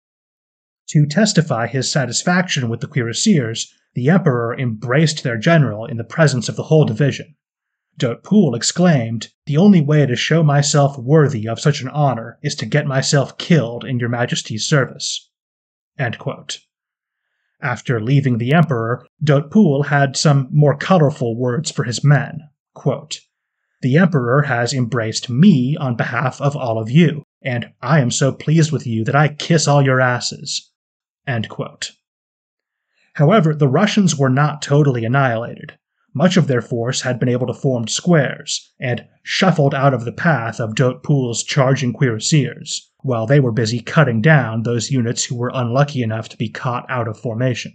To testify his satisfaction with the cuirassiers, the emperor embraced their general in the presence of the whole division. D'Hautpoul exclaimed, "The only way to show myself worthy of such an honor is to get myself killed in your majesty's service." End quote. After leaving the emperor, D'Hautpoul had some more colorful words for his men. Quote, "The emperor has embraced me on behalf of all of you, and I am so pleased with you that I kiss all your asses." End quote. However, the Russians were not totally annihilated. Much of their force had been able to form squares, and shuffled out of the path of D'Hautpoul's charging cuirassiers, while they were busy cutting down those units who were unlucky enough to be caught out of formation.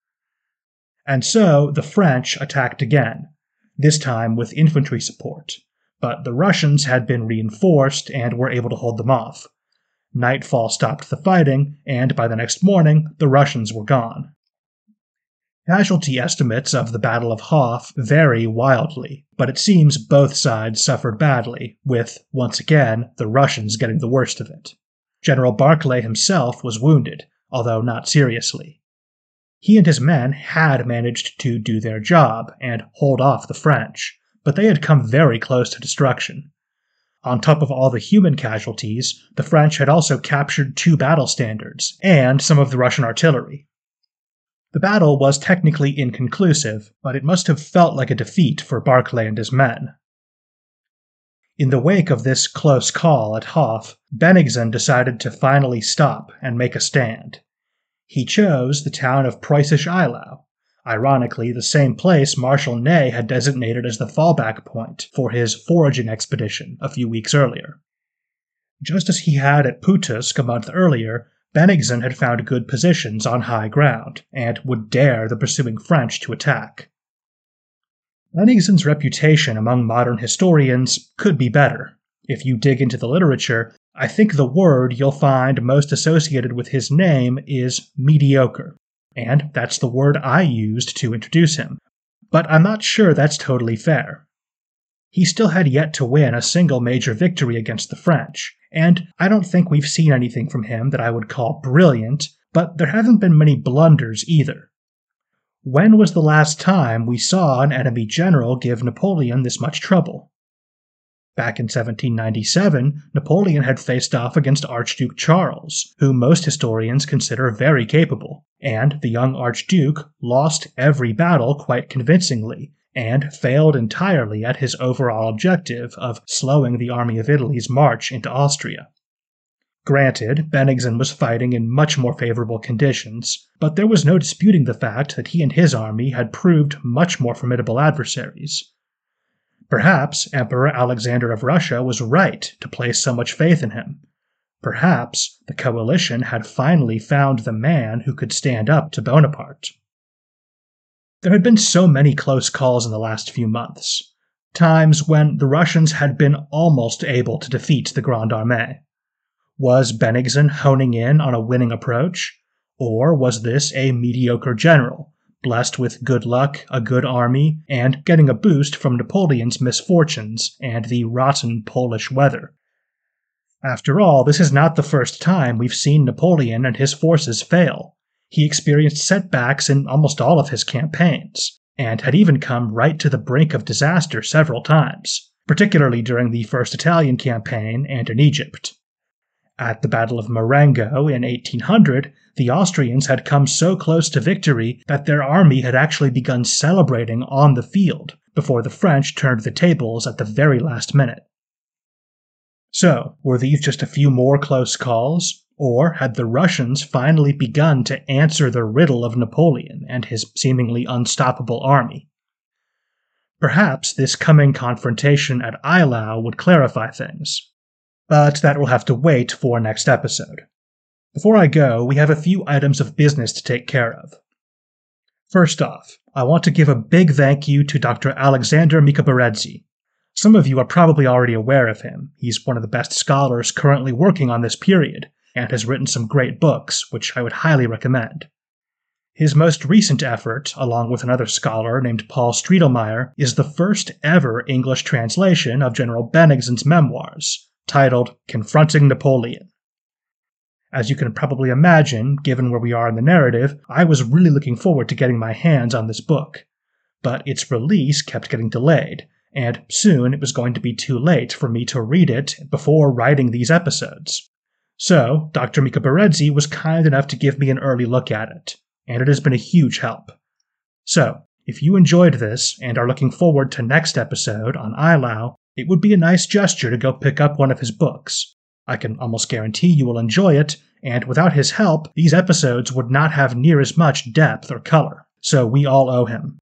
And so the French attacked again, this time with infantry support, but the Russians had been reinforced and were able to hold them off. Nightfall stopped the fighting, and by the next morning, the Russians were gone. Casualty estimates of the Battle of Hof vary wildly, but it seems both sides suffered badly, with, once again, the Russians getting the worst of it. General Barclay himself was wounded, although not seriously. He and his men had managed to do their job and hold off the French, but they had come very close to destruction. On top of all the human casualties, the French had also captured 2 battle standards, and some of the Russian artillery. The battle was technically inconclusive, but it must have felt like a defeat for Barclay and his men. In the wake of this close call at Hof, Bennigsen decided to finally stop and make a stand. He chose the town of Preußisch Eylau, ironically the same place Marshal Ney had designated as the fallback point for his foraging expedition a few weeks earlier. Just as he had at Putusk a month earlier, Bennigsen had found good positions on high ground, and would dare the pursuing French to attack. Bennigsen's reputation among modern historians could be better. If you dig into the literature, I think the word you'll find most associated with his name is mediocre, and that's the word I used to introduce him, but I'm not sure that's totally fair. He still had yet to win a single major victory against the French, and I don't think we've seen anything from him that I would call brilliant, but there haven't been many blunders either. When was the last time we saw an enemy general give Napoleon this much trouble? Back in 1797, Napoleon had faced off against Archduke Charles, whom most historians consider very capable, and the young Archduke lost every battle quite convincingly, and failed entirely at his overall objective of slowing the Army of Italy's march into Austria. Granted, Bennigsen was fighting in much more favorable conditions, but there was no disputing the fact that he and his army had proved much more formidable adversaries. Perhaps Emperor Alexander of Russia was right to place so much faith in him. Perhaps the coalition had finally found the man who could stand up to Bonaparte. There had been so many close calls in the last few months, times when the Russians had been almost able to defeat the Grande Armée. Was Bennigsen honing in on a winning approach, or was this a mediocre general, blessed with good luck, a good army, and getting a boost from Napoleon's misfortunes and the rotten Polish weather? After all, this is not the first time we've seen Napoleon and his forces fail. He experienced setbacks in almost all of his campaigns, and had even come right to the brink of disaster several times, particularly during the First Italian Campaign and in Egypt. At the Battle of Marengo in 1800, the Austrians had come so close to victory that their army had actually begun celebrating on the field before the French turned the tables at the very last minute. So, were these just a few more close calls, or had the Russians finally begun to answer the riddle of Napoleon and his seemingly unstoppable army? Perhaps this coming confrontation at Eylau would clarify things. But that will have to wait for next episode. Before I go, we have a few items of business to take care of. First off, I want to give a big thank you to Dr. Alexander Micabarezzi. Some of you are probably already aware of him. He's one of the best scholars currently working on this period, and has written some great books, which I would highly recommend. His most recent effort, along with another scholar named Paul Striedelmeyer, is the first ever English translation of General Bennigsen's memoirs, titled Confronting Napoleon. As you can probably imagine, given where we are in the narrative, I was really looking forward to getting my hands on this book. But its release kept getting delayed, and soon it was going to be too late for me to read it before writing these episodes. So, Dr. Micabarezzi was kind enough to give me an early look at it, and it has been a huge help. So, if you enjoyed this and are looking forward to next episode on Eylau, it would be a nice gesture to go pick up one of his books. I can almost guarantee you will enjoy it, and without his help, these episodes would not have near as much depth or color, so we all owe him.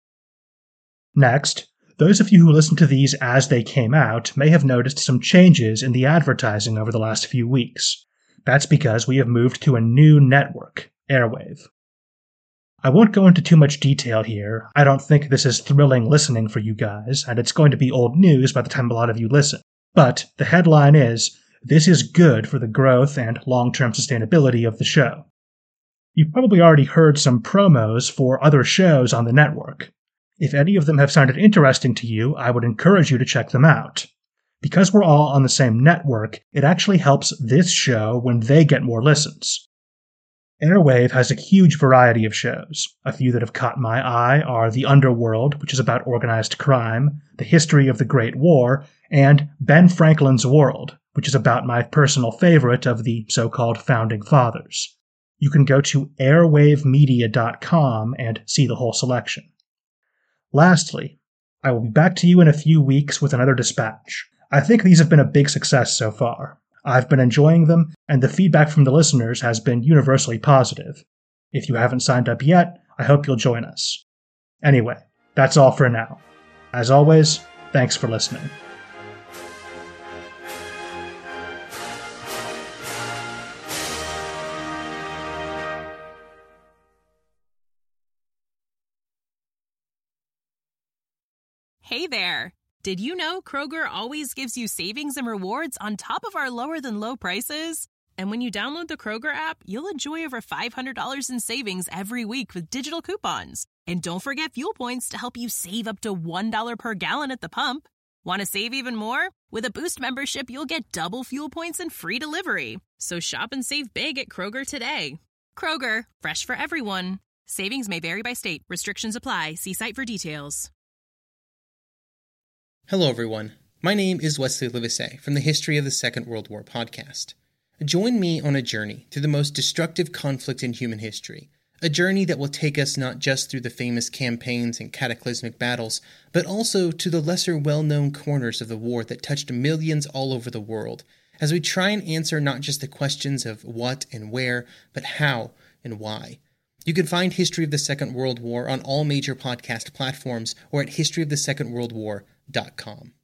Next, those of you who listened to these as they came out may have noticed some changes in the advertising over the last few weeks. That's because we have moved to a new network, Airwave. I won't go into too much detail here. I don't think this is thrilling listening for you guys, and it's going to be old news by the time a lot of you listen. But the headline is, this is good for the growth and long-term sustainability of the show. You've probably already heard some promos for other shows on the network. If any of them have sounded interesting to you, I would encourage you to check them out. Because we're all on the same network, it actually helps this show when they get more listens. Airwave has a huge variety of shows. A few that have caught my eye are The Underworld, which is about organized crime, The History of the Great War, and Ben Franklin's World, which is about my personal favorite of the so-called Founding Fathers. You can go to airwavemedia.com and see the whole selection. Lastly, I will be back to you in a few weeks with another dispatch. I think these have been a big success so far. I've been enjoying them, and the feedback from the listeners has been universally positive. If you haven't signed up yet, I hope you'll join us. Anyway, that's all for now. As always, thanks for listening. Hey there! Did you know Kroger always gives you savings and rewards on top of our lower-than-low prices? And when you download the Kroger app, you'll enjoy over $500 in savings every week with digital coupons. And don't forget fuel points to help you save up to $1 per gallon at the pump. Want to save even more? With a Boost membership, you'll get double fuel points and free delivery. So shop and save big at Kroger today. Kroger, fresh for everyone. Savings may vary by state. Restrictions apply. See site for details. Hello, everyone. My name is Wesley Livesey from the History of the Second World War podcast. Join me on a journey through the most destructive conflict in human history, A journey that will take us not just through the famous campaigns and cataclysmic battles, but also to the lesser well-known corners of the war that touched millions all over the world, as we try and answer not just the questions of what and where, but how and why. You can find History of the Second World War on all major podcast platforms or at historyofthesecondworldwar.com.